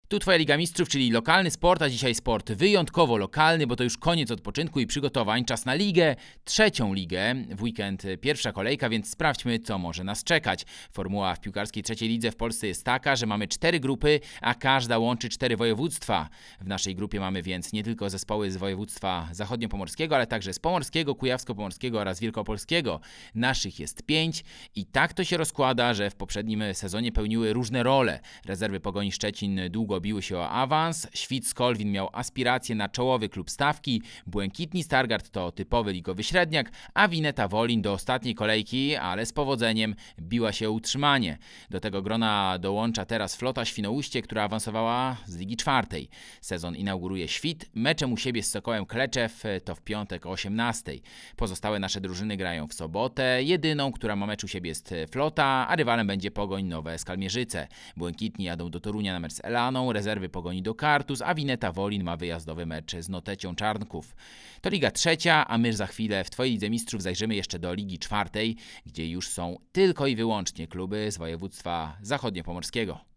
Tu Twoja Liga Mistrzów, czyli lokalny sport, a dzisiaj sport wyjątkowo lokalny, bo to już koniec odpoczynku i przygotowań. Czas na ligę, trzecią ligę. W weekend pierwsza kolejka, więc sprawdźmy, co może nas czekać. Formuła w piłkarskiej trzeciej lidze w Polsce jest taka, że mamy 4 grupy, a każda łączy 4 województwa. W naszej grupie mamy więc nie tylko zespoły z województwa zachodniopomorskiego, ale także z pomorskiego, kujawsko-pomorskiego oraz wielkopolskiego. Naszych jest 5 i tak to się rozkłada, że w poprzednim sezonie pełniły różne role. Rezerwy Pogoni Szczecin długo biły się o awans, Świt-Skolwin miał aspiracje na czołowy klub stawki, Błękitni Stargard to typowy ligowy średniak, a Wineta Wolin do ostatniej kolejki, ale z powodzeniem, biła się o utrzymanie. Do tego grona dołącza teraz Flota Świnoujście, która awansowała z Ligi Czwartej. Sezon inauguruje Świt, meczem u siebie z Sokołem Kleczew to w piątek o 18. Pozostałe nasze drużyny grają w sobotę, jedyną, która ma mecz u siebie jest Flota, a rywalem będzie Pogoń Nowe Skalmierzyce. Błękitni jadą do Torunia na mecz z Elaną, rezerwy Pogoni do Kartus, a Wineta Wolin ma wyjazdowy mecz z Notecią Czarnków. To Liga Trzecia, a my za chwilę w Twojej Lidze Mistrzów zajrzymy jeszcze do Ligi Czwartej, gdzie już są tylko i wyłącznie kluby z województwa zachodniopomorskiego.